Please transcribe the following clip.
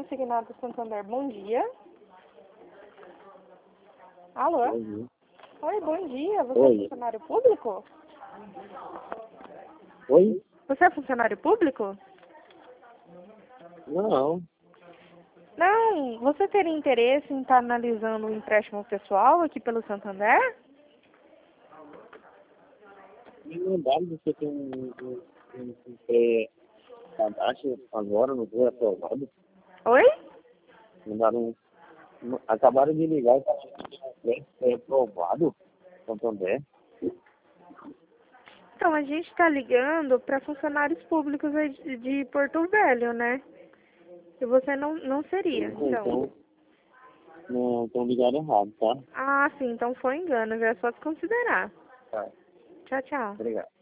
Consignado Santander, bom dia. Alô? Bom dia. Oi, bom dia. Você Oi. é funcionário público? Oi? Você é funcionário público? Não. Não. Você teria interesse em estar analisando o empréstimo pessoal aqui pelo Santander? Me mandaram você tem um pré-cadastro agora, não foi aprovado. Oi? Mandaram acabaram de ligar e foi aprovado. Santander. Então, a gente está ligando para funcionários públicos aí de Porto Velho, né? E você não seria, então. Então, não estão ligando errado, tá? Ah, sim, então foi engano, já é só desconsiderar. Tá. Tchau, tchau. Obrigado.